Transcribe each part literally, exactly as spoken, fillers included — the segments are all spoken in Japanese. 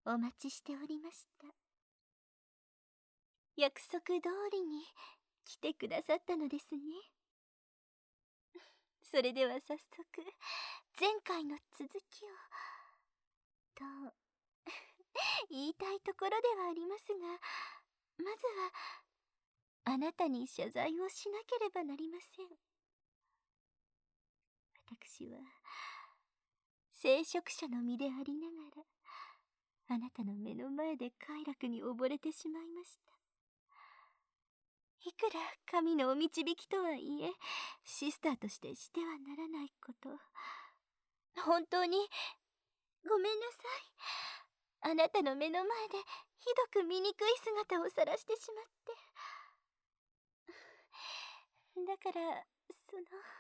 お待ちしておりました。約束通りに来てくださったのですね。それでは早速前回の続きをと言いたいところではありますが、まずはあなたに謝罪をしなければなりません。私は聖職者の身でありながら、あなたの目の前で快楽に溺れてしまいました。いくら神のお導きとはいえ、シスターとしてしてはならないこと、本当にごめんなさい。あなたの目の前でひどく醜い姿を晒してしまって。だからその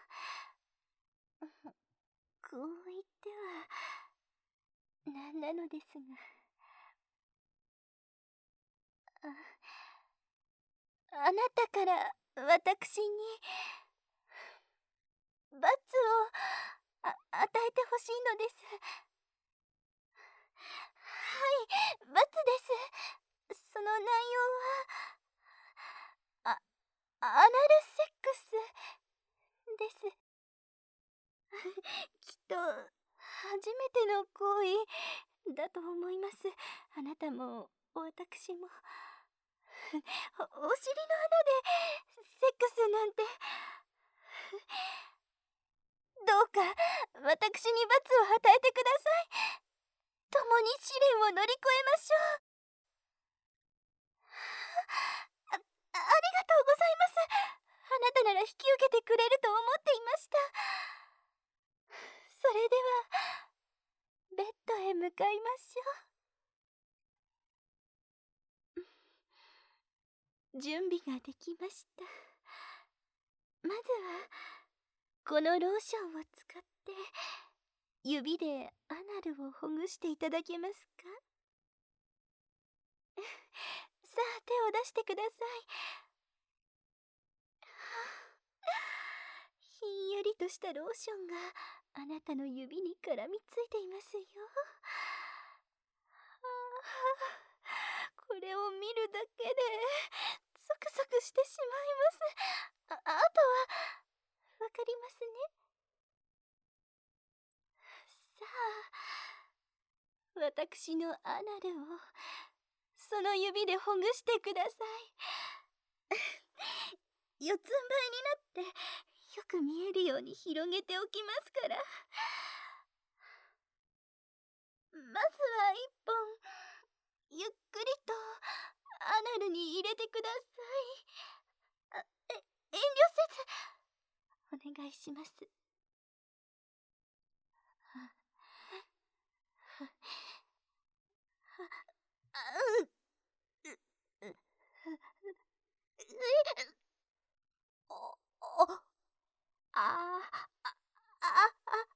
こう言ってはなんなのですが、ああなたから私に罰をあ与えてほしいのです。はい、罰です。その内容はあアナルセックスです。きっと初めての行為だと思います。あなたも私もお、お尻の穴でセックスなんて。どうか私に罰を与えてください。共に試練を乗り越えましょう。あ、ありがとうございます。あなたなら引き受けてくれると思っていました。それではベッドへ向かいましょう。準備ができました。まずはこのローションを使って指でアナルをほぐしていただけますか？さあ手を出してください。ひんやりとしたローションがあなたの指に絡みついていますよ。これを見るだけでゾクゾクしてしまいます。あ、あとはわかりますね。さあ、私のアナルをその指でほぐしてください。四つん這いになってよく見えるように広げておきますから。まずは一本ゆっくりとアナルに入れてください。あ、え、遠慮せずお願いします。ははあ、うううおおああああ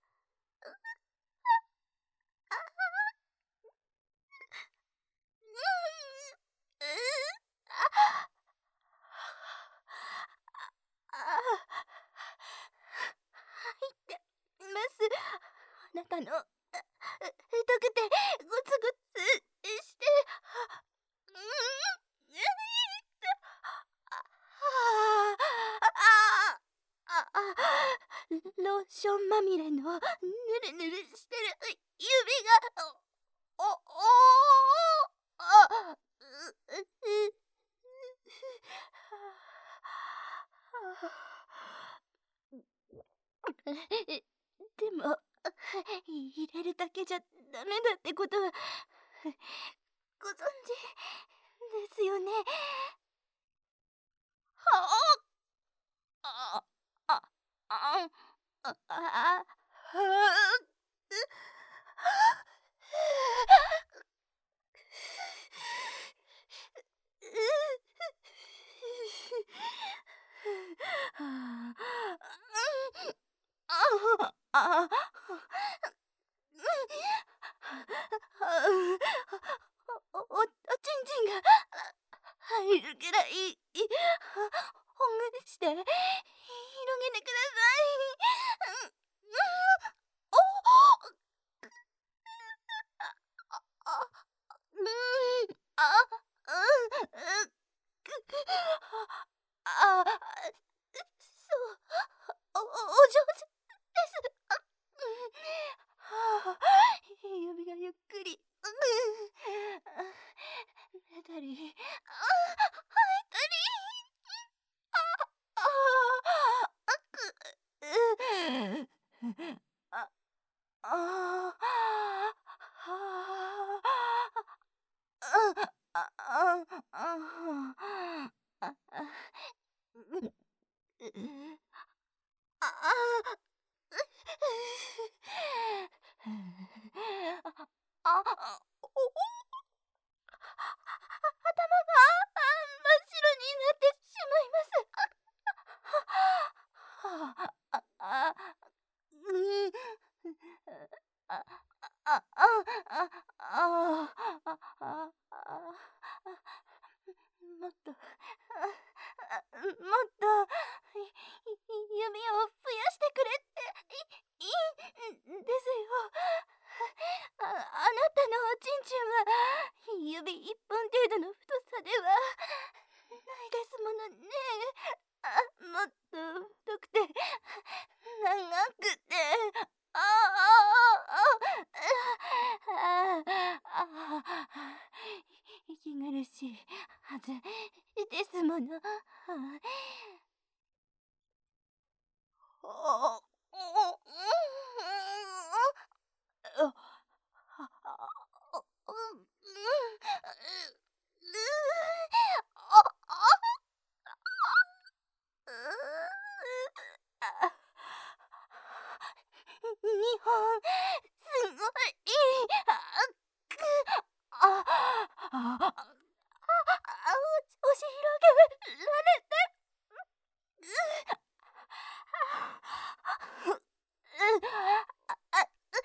入ってます。あなたの太くてゴツゴツしてローションまみれのぬるぬるしてる指がおおおあううでも入れるだけじゃダメだってことはご存知ですよね。はあああああああお、お、おちんちんが入るくらいほぐして広げてください。おあ、そう、お、お上手です。あ、うん、はあ、指がゆっくり、うん、寝たり、あ、吐いたり、あ、ああ、く、う、あ、ああ、はあ、あ、あ、あ、あ、あ、あ、うん、う、ああ、あ、あ、おお、頭が、あ、真っ白になってしまいます。はあ、あ、あ、うん、あ、あ、あ、あ、あ、あ、あ、あ、あ、もっと、あ、あ、もっと、い、い、指を増やしてくれって、い、いいんですよ。あ、あなたのおちんちんは、指一本程度の太さではないですものね。あ、もっと太くて、長くて、ああ、ああ、ああ、あ、息苦しいはずですもの。ああ、お、うん、あ、あ、あ、うん、うん、あ、あ、うあ、にほん、すごい、あ、く、あ、あ、あ、あ、押し広げられて、う、あ、う、あ、あ、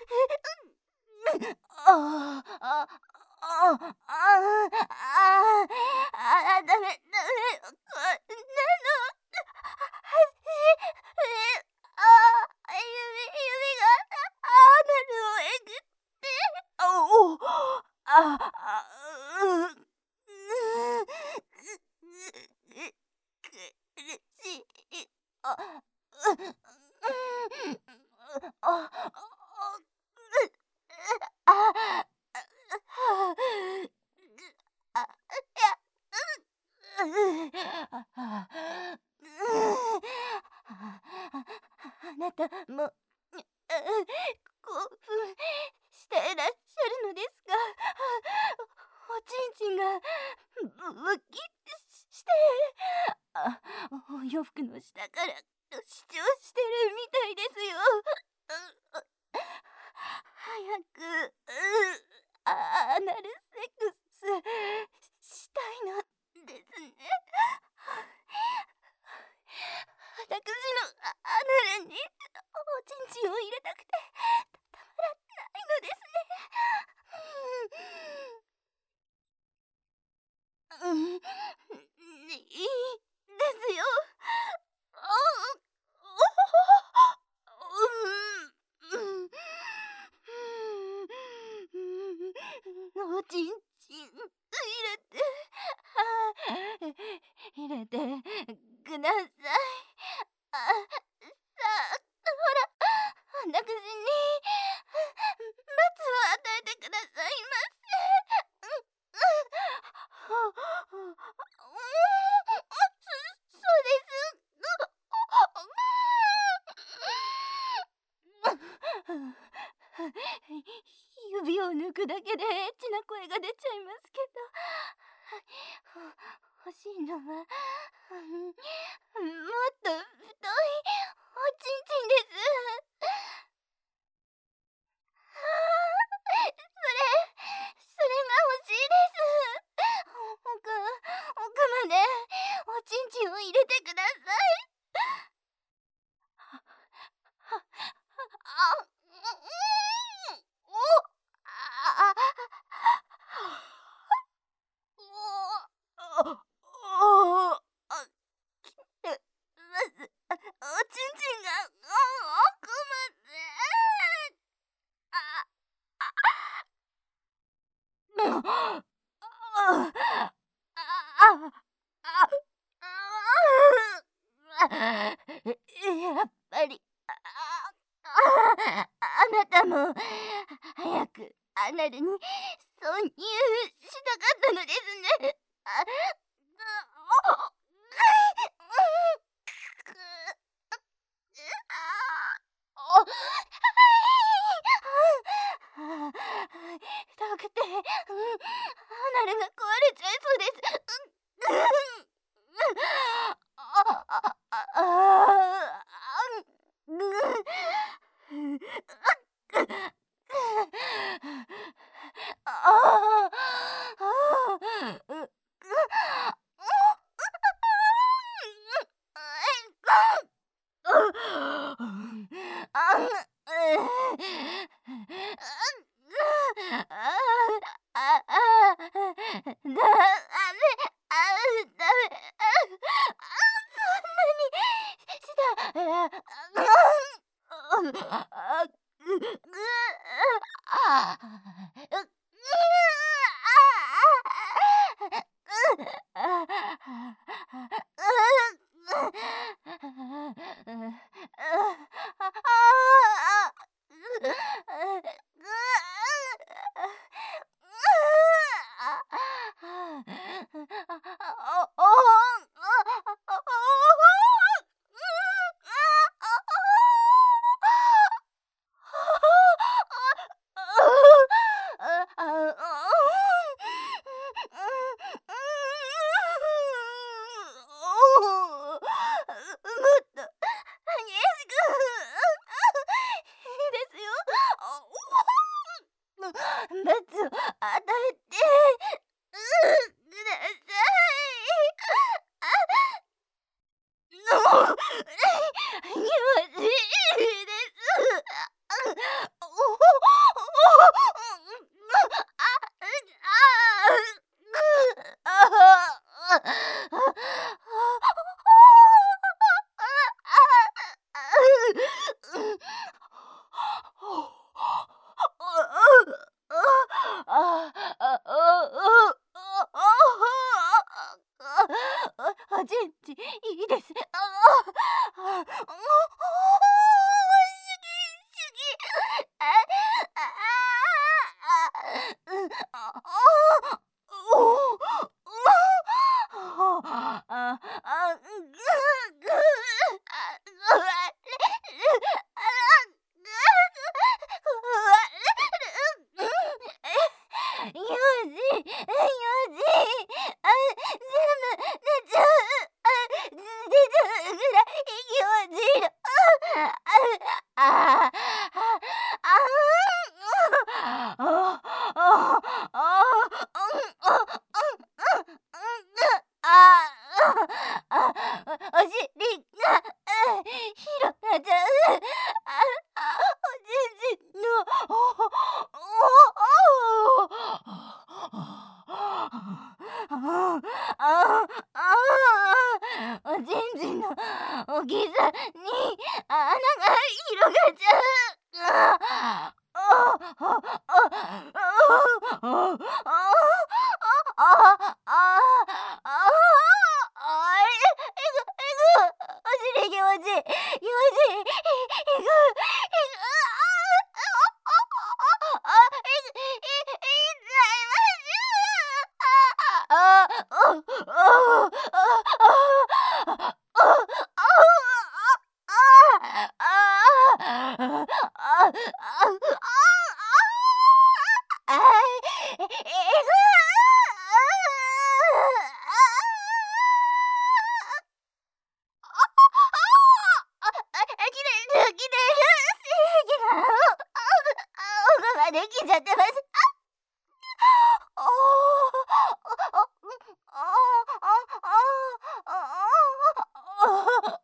ああ、あ、あ、あ、あ、あ、ダメ、ダメ、こんなの、え、あ、指、指が、アナルをえぐって、おお、あ、あ、う、う、苦しい、あ、う、うん、あ、あ、あ、あ、あ、いや、うん、あ、あ、あなたも、興奮していらっしゃるのですか？おちんちんがウキして、あ、お洋服の下から主張してるみたいですよ。早く、アナルセックスしたいのですね。私のアナルにおちんちんを入れたくてたまらないのですね。うん、いいですよ。あ、うん、うん、おちんちん入れて、はい、入れてください。あ、さあ、ほら、私に罰を与えてくださいませ。うん、うん、うん、そ、そうです。指を抜くだけでエッチな声が出ちゃいますけど、欲しいのは、うん、もっと太いおちんちんです。ああ、それ、それが欲しいです。奥、奥までおちんちんを入れてください。は、あ、うん、お、あ、お、お、お、あ、きてます。おちんちんが、奥まで。あ、あ、あ、あ、あ、あ、 やっぱり、あああなたも早くアナルに挿入したかったのですね。ああ痛くて、うん、アナルが壊れちゃいそうです。ああああおちんちいいです。ああ、ああ、主義主義。あああ、うん、ああ、おお、ああ、あ、ぐぐ、あ、ぐわれる、あら、ぐぐわれる、うん、え、よじ、よじ、あ、全部出ちゃう。あ、出ちゃうぐらいよじる。ああ、ああ、ああ、ああ、ああ、あ、お尻が広がっちゃう。あ、おちんちの、おお、ああ、あ、おちんちのおぎざに穴が広がっちゃう。ああ、ああ、ああ、ああ、ああ、ああ、あれ、いく、いく、お尻気持ちいい、気持ちいい、いく、いく、ああ、あ、いく、い、いっちゃいましょう。ああ、あ、あ、あ、あ、できちゃってます。ああ、あ、あ、あ、あ、あ、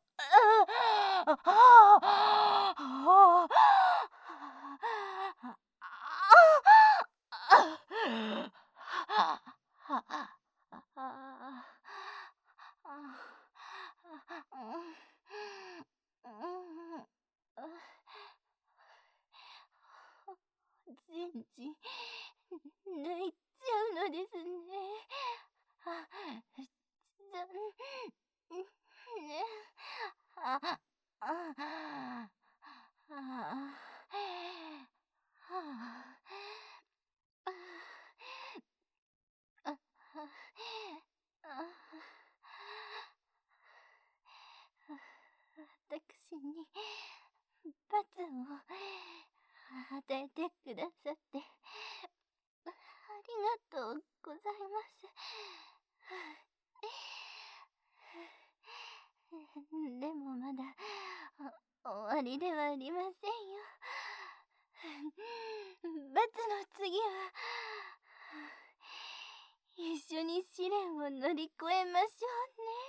ちんち抜いちゃうのですね。あ、残念。 に罰を与えてくださってありがとうございます。でもまだ終わりではありませんよ。罰の次は一緒に試練を乗り越えましょうね。